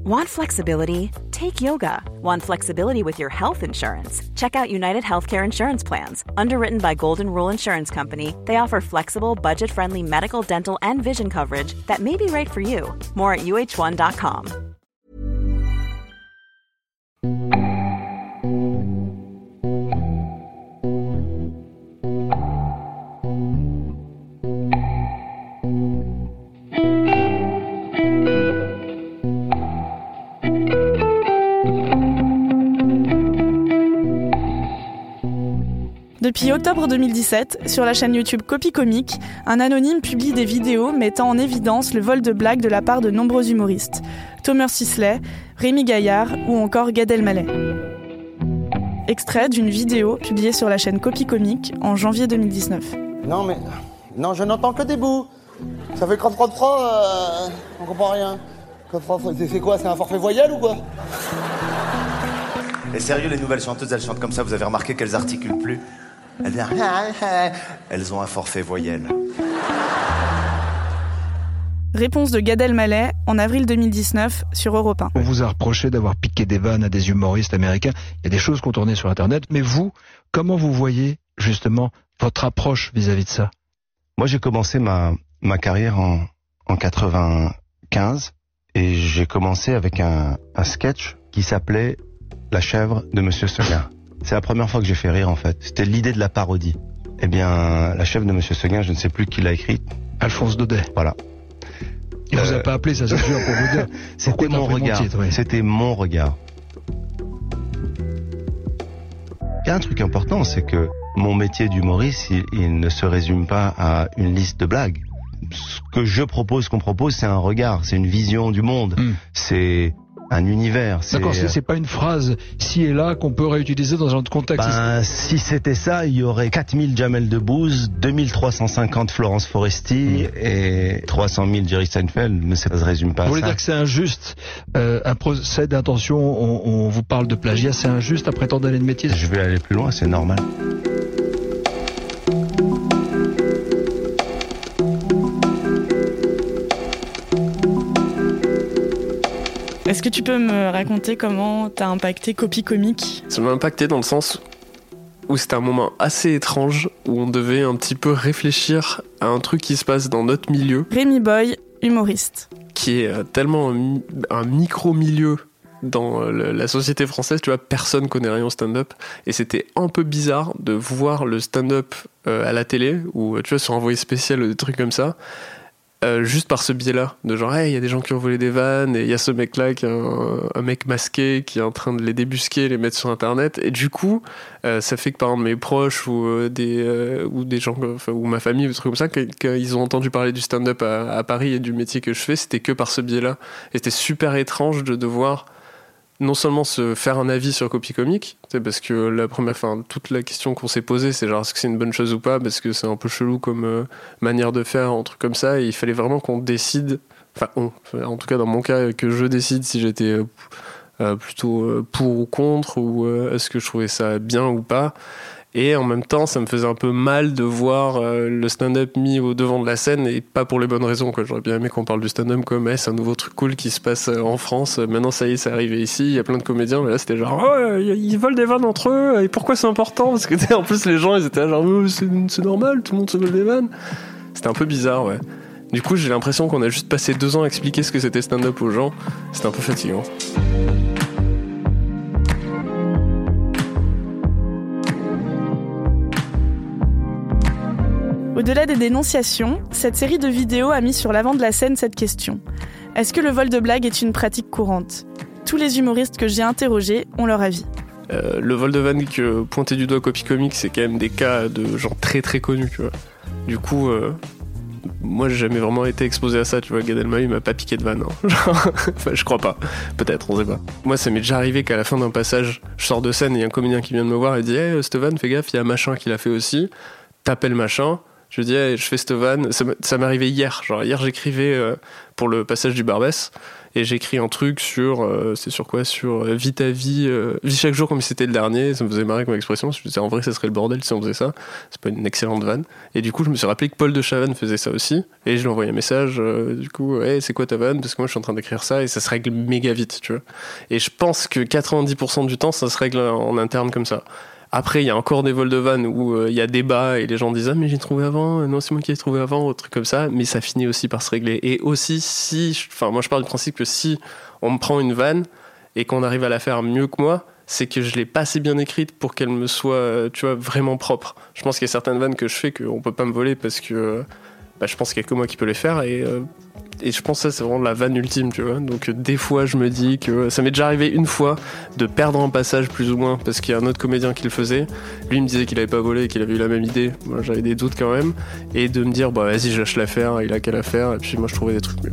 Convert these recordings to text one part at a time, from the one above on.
Want flexibility? Take yoga. Want flexibility with your health insurance? Check out United Healthcare Insurance Plans. Underwritten by Golden Rule Insurance Company, they offer flexible, budget-friendly medical, dental, and vision coverage that may be right for you. More at uh1.com. Depuis octobre 2017, sur la chaîne YouTube Copy Comique, un anonyme publie des vidéos mettant en évidence le vol de blagues de la part de nombreux humoristes, Thomas Sisley, Rémi Gaillard ou encore Gad Elmaleh. Extrait d'une vidéo publiée sur la chaîne Copy Comique en janvier 2019. Non, je n'entends que des bouts. Ça fait crop, on comprend rien. C'est quoi, c'est un forfait voyelle ou quoi? Et sérieux, les nouvelles chanteuses, elles chantent comme ça, vous avez remarqué qu'elles articulent plus? Elles ont un forfait voyelle. Réponse de Gad Elmaleh en avril 2019 sur Europe 1. On vous a reproché d'avoir piqué des vannes à des humoristes américains. Il y a des choses qu'on tournait sur Internet. Mais vous, comment vous voyez justement votre approche vis-à-vis de ça? Moi, j'ai commencé ma carrière en 95 et j'ai commencé avec un sketch qui s'appelait La chèvre de Monsieur Seguin. C'est la première fois que j'ai fait rire en fait. C'était l'idée de la parodie. Eh bien, La chèvre de Monsieur Seguin, je ne sais plus qui l'a écrite. Alphonse Daudet. Voilà. Il vous a pas appelé, ça c'est sûr, pour vous dire. C'était mon regard. C'était mon regard. Il y a un truc important, c'est que mon métier d'humoriste, il ne se résume pas à une liste de blagues. Ce que je propose, qu'on propose, c'est un regard, c'est une vision du monde, c'est un univers. D'accord, c'est pas une phrase ci et là qu'on peut réutiliser dans un autre contexte. Si c'était ça, il y aurait 4000 Jamel Debbouze, 2350 Florence Foresti et 300 000 Jerry Seinfeld, mais ça se résume pas à ça. Vous voulez dire que c'est injuste, un procès d'intention, on vous parle de plagiat, c'est injuste après tant d'années de métier? Je vais aller plus loin, c'est normal. Est-ce que tu peux me raconter comment t'as impacté Copy Comique? Ça m'a impacté dans le sens où c'était un moment assez étrange, où on devait un petit peu réfléchir à un truc qui se passe dans notre milieu. Rémi Boy, humoriste. Qui est tellement un micro-milieu dans la société française, tu vois, personne connaît rien au stand-up. Et c'était un peu bizarre de voir le stand-up à la télé, ou tu vois, sur Envoyé spécial, des trucs comme ça. Juste par ce biais-là, de genre, il y a des gens qui ont volé des vannes, et il y a ce mec-là qui est un mec masqué qui est en train de les débusquer, les mettre sur Internet, et du coup, ça fait que par exemple mes proches ou des gens, ou ma famille, des trucs comme ça, qu'ils ont entendu parler du stand-up à Paris et du métier que je fais, c'était que par ce biais-là. Et c'était super étrange de devoir non seulement se faire un avis sur Copy Comique, parce que toute la question qu'on s'est posée, c'est genre est-ce que c'est une bonne chose ou pas, parce que c'est un peu chelou comme manière de faire, un truc comme ça, et il fallait vraiment qu'on décide, en tout cas dans mon cas, que je décide si j'étais plutôt pour ou contre, ou est-ce que je trouvais ça bien ou pas. Et en même temps, ça me faisait un peu mal de voir le stand-up mis au devant de la scène, et pas pour les bonnes raisons, quoi. J'aurais bien aimé qu'on parle du stand-up comme c'est un nouveau truc cool qui se passe en France. Maintenant, ça y est, c'est arrivé ici. Il y a plein de comédiens, mais là, c'était genre ils volent des vannes entre eux. Et pourquoi c'est important? Parce que en plus, les gens, ils étaient là genre c'est normal, tout le monde se vole des vannes. C'était un peu bizarre, ouais. Du coup, j'ai l'impression qu'on a juste passé 2 ans à expliquer ce que c'était stand-up aux gens. C'était un peu fatigant. Au-delà des dénonciations, cette série de vidéos a mis sur l'avant de la scène cette question. Est-ce que le vol de blagues est une pratique courante? Tous les humoristes que j'ai interrogés ont leur avis. Le vol de vannes que pointait du doigt Copy Comique, c'est quand même des cas de gens très très connus, tu vois. Du coup, moi j'ai jamais vraiment été exposé à ça, tu vois. Gad Elmaleh m'a pas piqué de vanne, hein. Enfin, je crois pas, peut-être, on sait pas. Moi ça m'est déjà arrivé qu'à la fin d'un passage, je sors de scène et il y a un comédien qui vient de me voir et dit cette vanne, fais gaffe, il y a machin qui l'a fait aussi. T'appelles machin. Je dis je fais cette vanne. Ça m'est arrivé hier. Genre hier j'écrivais pour le passage du Barbès et j'écris un truc sur Vis ta vie, vis chaque jour comme si c'était le dernier. Ça me faisait marrer comme expression. Je me disais en vrai ça serait le bordel si on faisait ça. C'est pas une excellente vanne. Et du coup je me suis rappelé que Paul de Chavannes faisait ça aussi, et je lui ai envoyé un message du coup hey, c'est quoi ta vanne, parce que moi je suis en train d'écrire ça et ça se règle méga vite, tu vois. Et je pense que 90% du temps ça se règle en interne comme ça. Après, il y a encore des vols de vannes où il y a débat et les gens disent « Ah, mais j'ai trouvé avant, non, c'est moi qui ai trouvé avant », ou truc comme ça, mais ça finit aussi par se régler. Et aussi, moi je pars du principe que si on me prend une vanne et qu'on arrive à la faire mieux que moi, c'est que je l'ai pas assez bien écrite pour qu'elle me soit, tu vois, vraiment propre. Je pense qu'il y a certaines vannes que je fais qu'on peut pas me voler parce que je pense qu'il y a que moi qui peux les faire, et je pense que ça c'est vraiment la vanne ultime, tu vois. Donc des fois je me dis que ça m'est déjà arrivé une fois de perdre un passage plus ou moins parce qu'il y a un autre comédien qui le faisait, lui il me disait qu'il avait pas volé et qu'il avait eu la même idée, moi j'avais des doutes quand même, et de me dire bah vas-y je lâche l'affaire, il a qu'à la faire, et puis moi je trouvais des trucs mieux.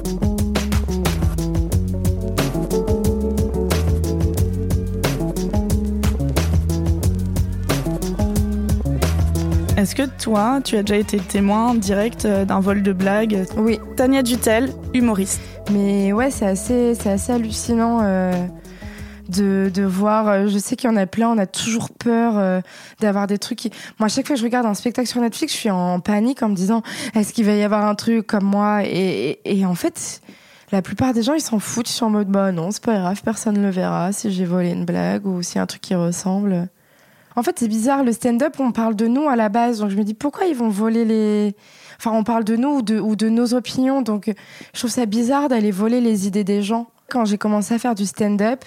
Est-ce que toi, tu as déjà été témoin direct d'un vol de blagues ? Oui. Tania Dutel, humoriste. Mais ouais, c'est assez hallucinant de voir. Je sais qu'il y en a plein, on a toujours peur d'avoir des trucs qui... Moi, à chaque fois que je regarde un spectacle sur Netflix, je suis en panique en me disant est-ce qu'il va y avoir un truc comme moi ? Et en fait, la plupart des gens, ils s'en foutent, ils sont en mode bah non, c'est pas grave, personne ne le verra si j'ai volé une blague ou s'il y a un truc qui ressemble. En fait, c'est bizarre, le stand-up, on parle de nous à la base, donc je me dis pourquoi ils vont voler les... Enfin, on parle de nous ou de nos opinions, donc je trouve ça bizarre d'aller voler les idées des gens. Quand j'ai commencé à faire du stand-up,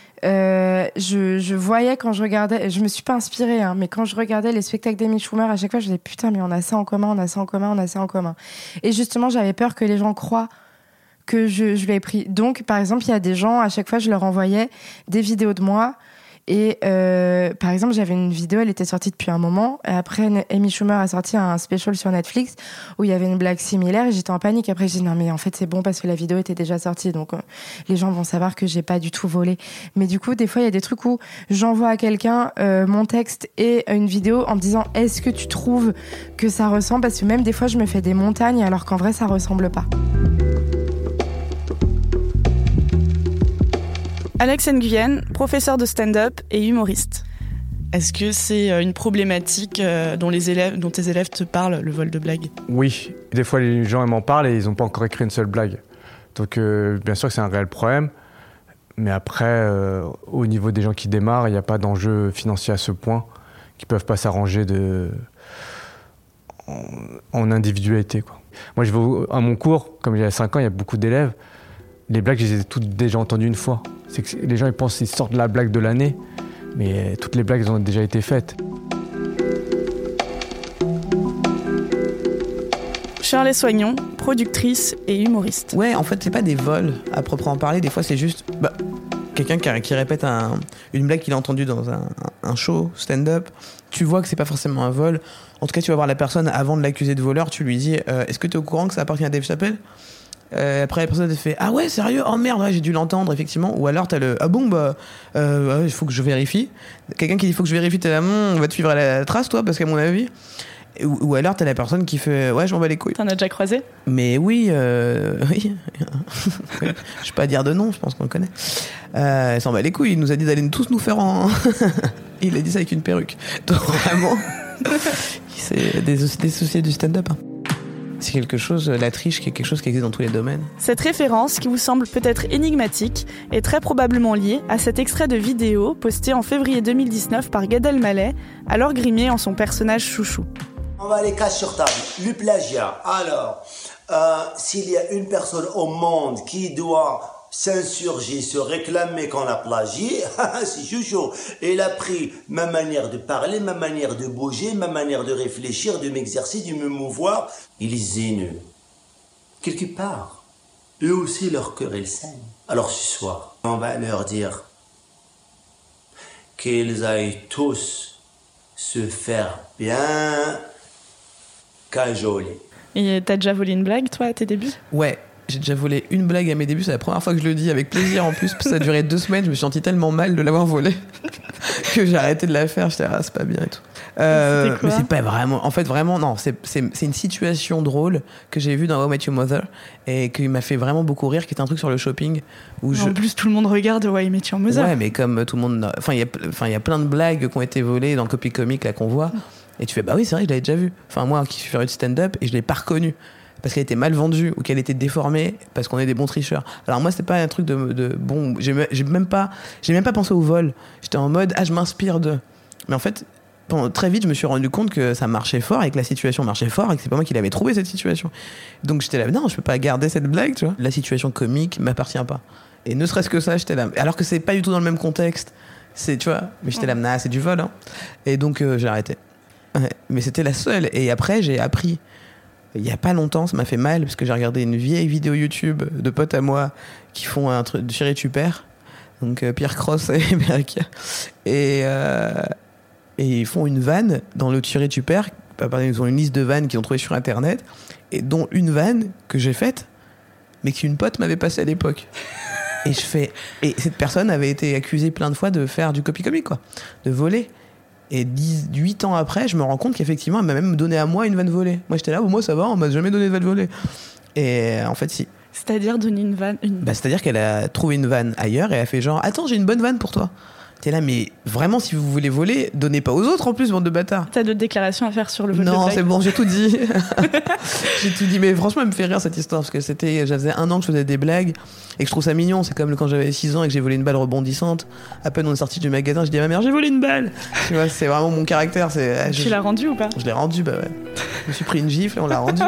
je voyais quand je regardais, je me suis pas inspirée, hein, mais quand je regardais les spectacles d'Amy Schumer, à chaque fois je disais putain, mais on a ça en commun, on a ça en commun, on a ça en commun. Et justement, j'avais peur que les gens croient que je l'ai pris. Donc, par exemple, il y a des gens, à chaque fois, je leur envoyais des vidéos de moi. Et par exemple, j'avais une vidéo, elle était sortie depuis un moment. Et après, Amy Schumer a sorti un special sur Netflix où il y avait une blague similaire et j'étais en panique. Après, j'ai dit non, mais en fait, c'est bon parce que la vidéo était déjà sortie. Donc, les gens vont savoir que j'ai pas du tout volé. Mais du coup, des fois, il y a des trucs où j'envoie à quelqu'un mon texte et une vidéo en me disant est-ce que tu trouves que ça ressemble ? Parce que même des fois, je me fais des montagnes alors qu'en vrai, ça ressemble pas. Alex Nguyen, professeur de stand-up et humoriste. Est-ce que c'est une problématique dont tes élèves te parlent, le vol de blagues ? Oui, des fois les gens m'en parlent et ils n'ont pas encore écrit une seule blague. Donc bien sûr que c'est un réel problème, mais après, au niveau des gens qui démarrent, il n'y a pas d'enjeu financier à ce point, qui ne peuvent pas s'arranger en individualité, quoi. Moi je vais à mon cours, comme il y a 5 ans, il y a beaucoup d'élèves, les blagues je les ai toutes déjà entendues une fois. C'est que les gens ils pensent qu'ils sortent la blague de l'année, mais toutes les blagues ont déjà été faites. Shirley Soignon, productrice et humoriste. Ouais, en fait, c'est pas des vols à proprement parler. Des fois, c'est juste quelqu'un qui répète une blague qu'il a entendue dans un show stand-up. Tu vois que c'est pas forcément un vol. En tout cas, tu vas voir la personne avant de l'accuser de voleur. Tu lui dis est-ce que tu es au courant que ça appartient à Dave Chappelle ? Après la personne te fait ah ouais sérieux, oh merde ouais, j'ai dû l'entendre effectivement, ou alors t'as le ah bon il faut que je vérifie, quelqu'un qui dit il faut que je vérifie, t'es là on va te suivre à la trace toi parce qu'à mon avis, ou alors t'as la personne qui fait ouais je m'en bats les couilles. T'en as déjà croisé ? Mais oui oui je vais pas dire de nom, je pense qu'on le connaît. Il s'en bat les couilles, il nous a dit d'aller tous nous faire en il a dit ça avec une perruque, donc vraiment c'est dissocié du stand-up, hein. C'est quelque chose, la triche, qui est quelque chose qui existe dans tous les domaines. Cette référence, qui vous semble peut-être énigmatique, est très probablement liée à cet extrait de vidéo posté en février 2019 par Gad Elmaleh, alors grimé en son personnage chouchou. On va les cacher sur table. Le plagiat. Alors, s'il y a une personne au monde qui doit s'insurger, se réclamer qu'on a plagié, c'est chouchou. Il a pris ma manière de parler, ma manière de bouger, ma manière de réfléchir, de m'exercer, de me mouvoir. Il est zéneux. Quelque part, eux aussi, leur cœur est sain. Alors ce soir, on va leur dire qu'ils aillent tous se faire bien cajoler. Et t'as déjà volé une blague, toi, à tes débuts ? Ouais. J'ai déjà volé une blague à mes débuts, c'est la première fois que je le dis avec plaisir en plus, ça a duré 2 semaines, je me suis senti tellement mal de l'avoir volé. que j'ai arrêté de la faire. J'étais c'est pas bien et tout. Mais c'est pas vraiment. En fait, vraiment, non. C'est une situation drôle que j'ai vue dans How I Met Your Mother et qui m'a fait vraiment beaucoup rire, qui était un truc sur le shopping. En plus, tout le monde regarde How I Met Your Mother. Ouais, mais comme tout le monde. Enfin, il y a plein de blagues qui ont été volées dans le Copy Comic là qu'on voit. Et tu fais, bah oui, c'est vrai, je l'avais déjà vu. Enfin, moi qui suis faire du stand-up et je l'ai pas reconnue. Parce qu'elle était mal vendue ou qu'elle était déformée parce qu'on est des bons tricheurs. Alors moi c'était pas un truc de bon, j'ai même pas pensé au vol. J'étais en mode je m'inspire de. Mais en fait très vite je me suis rendu compte que ça marchait fort et que la situation marchait fort et que c'est pas moi qui l'avais trouvé cette situation. Donc j'étais là non, je peux pas garder cette blague, tu vois. La situation comique m'appartient pas. Et ne serait-ce que ça, j'étais là alors que c'est pas du tout dans le même contexte. C'est tu vois, mais j'étais là c'est du vol hein. Et donc j'ai arrêté. Ouais, mais c'était la seule et après j'ai appris. Il y a pas longtemps, ça m'a fait mal parce que j'ai regardé une vieille vidéo YouTube de potes à moi qui font un truc de Thierry Tupert, donc Pierre Cross et Berkia, et ils font une vanne dans le Thierry Tupert. Ils ont une liste de vannes qu'ils ont trouvées sur internet et dont une vanne que j'ai faite, mais qu'une pote m'avait passée à l'époque. Et cette personne avait été accusée plein de fois de faire du copy comic, quoi, de voler. Et 8 ans après, je me rends compte qu'effectivement, elle m'a même donné à moi une vanne volée. Moi, j'étais là, moi, ça va, on m'a jamais donné de vanne volée. Et en fait, si. C'est-à-dire donner une vanne c'est-à-dire qu'elle a trouvé une vanne ailleurs et elle a fait genre, attends, j'ai une bonne vanne pour toi. T'es là, mais vraiment, si vous voulez voler, donnez pas aux autres en plus, bande de bâtards. T'as d'autres déclarations à faire sur le vol de blague? Non, c'est bon, j'ai tout dit. J'ai tout dit, mais franchement, elle me fait rire cette histoire parce que j'avais 1 an que je faisais des blagues et que je trouve ça mignon. C'est comme quand j'avais 6 ans et que j'ai volé une balle rebondissante. À peine on est sorti du magasin, je dis à ma mère, j'ai volé une balle. Tu vois, c'est vraiment mon caractère. Tu l'as rendu ou pas? Je l'ai rendu, bah ouais. Je me suis pris une gifle et on l'a rendu.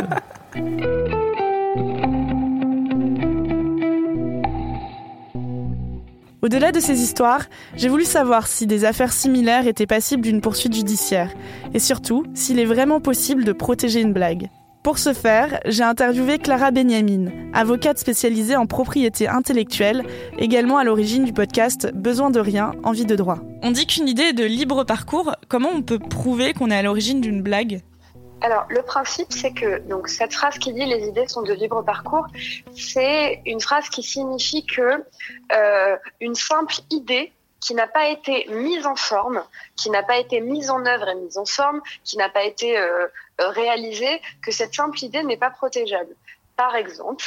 Au-delà de ces histoires, j'ai voulu savoir si des affaires similaires étaient passibles d'une poursuite judiciaire, et surtout, s'il est vraiment possible de protéger une blague. Pour ce faire, j'ai interviewé Clara Benyamin, avocate spécialisée en propriété intellectuelle, également à l'origine du podcast Besoin de rien, envie de droit. On dit qu'une idée est de libre parcours. Comment on peut prouver qu'on est à l'origine d'une blague ? Alors, le principe, c'est que donc cette phrase qui dit « les idées sont de libre parcours », c'est une phrase qui signifie que une simple idée qui n'a pas été mise en forme, qui n'a pas été mise en œuvre et mise en forme, qui n'a pas été réalisée, que cette simple idée n'est pas protégeable. Par exemple,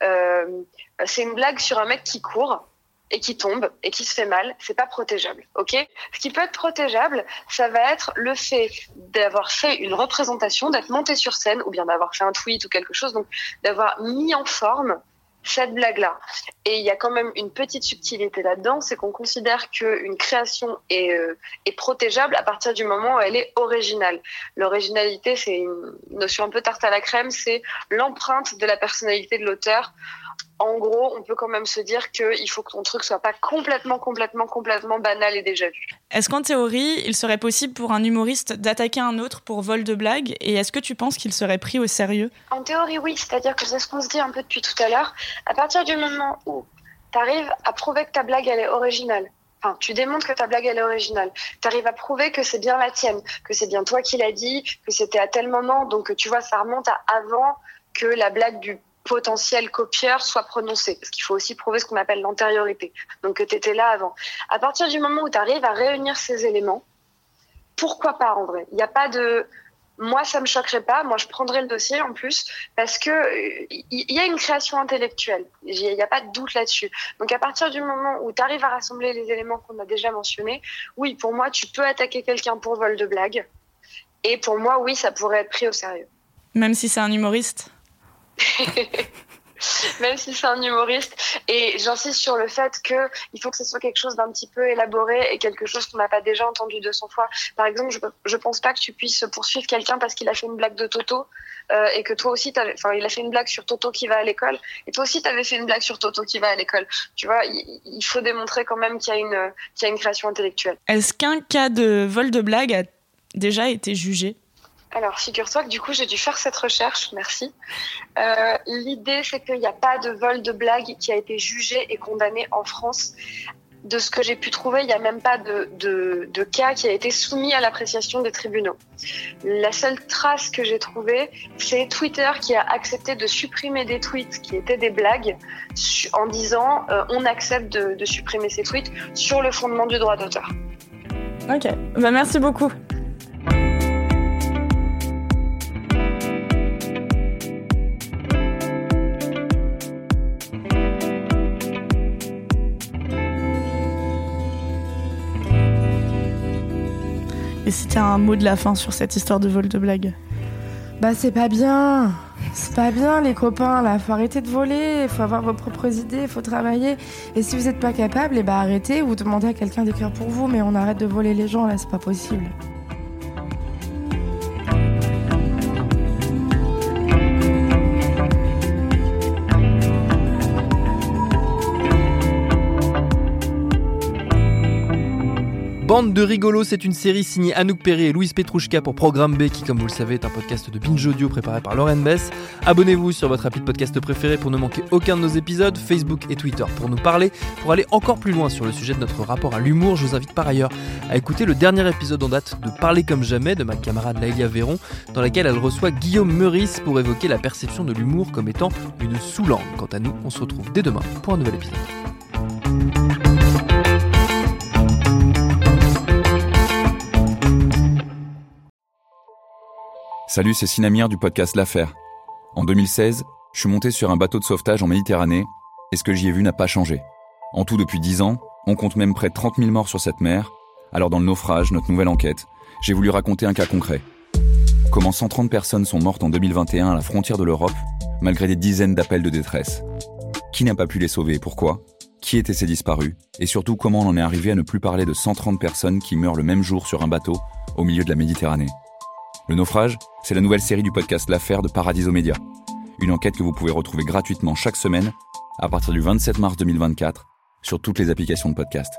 c'est une blague sur un mec qui court et qui tombe et qui se fait mal, c'est pas protégeable, ok ? Ce qui peut être protégeable, ça va être le fait d'avoir fait une représentation, d'être monté sur scène ou bien d'avoir fait un tweet ou quelque chose, donc d'avoir mis en forme cette blague-là. Et il y a quand même une petite subtilité là-dedans, c'est qu'on considère qu'une création est protégeable à partir du moment où elle est originale. L'originalité, c'est une notion un peu tarte à la crème, c'est l'empreinte de la personnalité de l'auteur. En gros, on peut quand même se dire qu'il faut que ton truc soit pas complètement banal et déjà vu. Est-ce qu'en théorie, il serait possible pour un humoriste d'attaquer un autre pour vol de blague ? Et est-ce que tu penses qu'il serait pris au sérieux ? En théorie, oui. C'est-à-dire que c'est ce qu'on se dit un peu depuis tout à l'heure. À partir du moment où tu arrives à prouver que ta blague, elle est originale, enfin, tu démontres que ta blague, elle est originale, tu arrives à prouver que c'est bien la tienne, que c'est bien toi qui l'as dit, que c'était à tel moment, donc tu vois, ça remonte à avant que la blague du potentiel copieur soit prononcé, parce qu'il faut aussi prouver ce qu'on appelle l'antériorité, donc que tu étais là avant. À partir du moment où tu arrives à réunir ces éléments, pourquoi pas en vrai ? Il n'y a pas de... Moi, ça me choquerait pas, moi je prendrais le dossier en plus, parce que il y a une création intellectuelle, il n'y a pas de doute là-dessus. Donc à partir du moment où tu arrives à rassembler les éléments qu'on a déjà mentionnés, oui, pour moi, tu peux attaquer quelqu'un pour vol de blague, et pour moi, oui, ça pourrait être pris au sérieux. Même si c'est un humoriste ? Même si c'est un humoriste, et j'insiste sur le fait qu'il faut que ce soit quelque chose d'un petit peu élaboré et quelque chose qu'on n'a pas déjà entendu 200 fois. Par exemple, je pense pas que tu puisses poursuivre quelqu'un parce qu'il a fait une blague de Toto et que toi aussi il a fait une blague sur Toto qui va à l'école et toi aussi t'avais fait une blague sur Toto qui va à l'école. Tu vois, il faut démontrer quand même qu'il y a une création intellectuelle. Est-ce qu'un cas de vol de blague a déjà été jugé ? Alors, figure-toi que du coup, j'ai dû faire cette recherche, merci. L'idée, c'est qu'il n'y a pas de vol de blague qui a été jugé et condamné en France. De ce que j'ai pu trouver, il n'y a même pas de cas qui a été soumis à l'appréciation des tribunaux. La seule trace que j'ai trouvée, c'est Twitter qui a accepté de supprimer des tweets qui étaient des blagues en disant on accepte de supprimer ces tweets sur le fondement du droit d'auteur. Ok, bah merci beaucoup. Et si t'as un mot de la fin sur cette histoire de vol de blague? Bah c'est pas bien. C'est pas bien les copains là, faut arrêter de voler, faut avoir vos propres idées, faut travailler. Et si vous êtes pas capable, et bah arrêtez ou demandez à quelqu'un d'écrire pour vous, mais on arrête de voler les gens là, c'est pas possible. Bande de rigolos, c'est une série signée Anouk Perry et Louise Petrouchka pour Programme B qui, comme vous le savez, est un podcast de Binge Audio préparé par Lauren Bess. Abonnez-vous sur votre appli de podcast préféré pour ne manquer aucun de nos épisodes, Facebook et Twitter pour nous parler. Pour aller encore plus loin sur le sujet de notre rapport à l'humour, je vous invite par ailleurs à écouter le dernier épisode en date de Parler comme jamais de ma camarade Laëlia Véron, dans laquelle elle reçoit Guillaume Meurice pour évoquer la perception de l'humour comme étant une sous-langue. Quant à nous, on se retrouve dès demain pour un nouvel épisode. Salut, c'est Sinamir du podcast L'Affaire. En 2016, je suis monté sur un bateau de sauvetage en Méditerranée et ce que j'y ai vu n'a pas changé. En tout, depuis 10 ans, on compte même près de 30 000 morts sur cette mer. Alors dans le naufrage, notre nouvelle enquête, j'ai voulu raconter un cas concret. Comment 130 personnes sont mortes en 2021 à la frontière de l'Europe, malgré des dizaines d'appels de détresse. Qui n'a pas pu les sauver et pourquoi ? Qui étaient ces disparus ? Et surtout, comment on en est arrivé à ne plus parler de 130 personnes qui meurent le même jour sur un bateau au milieu de la Méditerranée ? Le naufrage, c'est la nouvelle série du podcast L'Affaire de Paradiso Media. Une enquête que vous pouvez retrouver gratuitement chaque semaine à partir du 27 mars 2024 sur toutes les applications de podcast.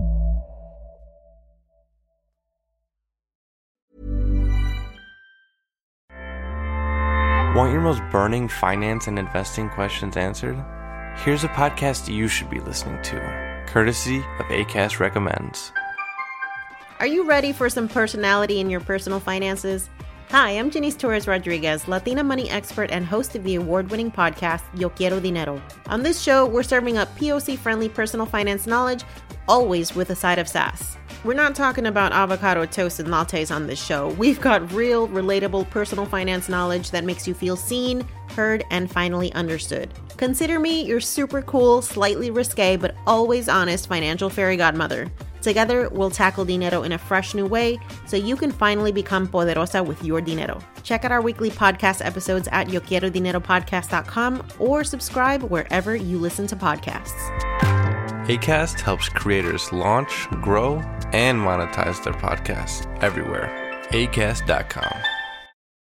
Want your most burning finance and investing questions answered? Here's a podcast you should be listening to, courtesy of Acast Recommends. Are you ready for some personality in your personal finances? Hi, I'm Janice Torres-Rodriguez, Latina money expert and host of the award-winning podcast, Yo Quiero Dinero. On this show, we're serving up POC-friendly personal finance knowledge, always with a side of sass. We're not talking about avocado toast and lattes on this show. We've got real, relatable personal finance knowledge that makes you feel seen, heard, and finally understood. Consider me your super cool, slightly risque, but always honest financial fairy godmother. Together, we'll tackle dinero in a fresh new way so you can finally become poderosa with your dinero. Check out our weekly podcast episodes at yoquierodineropodcast.com or subscribe wherever you listen to podcasts. Acast helps creators launch, grow, and monetize their podcasts everywhere. Acast.com.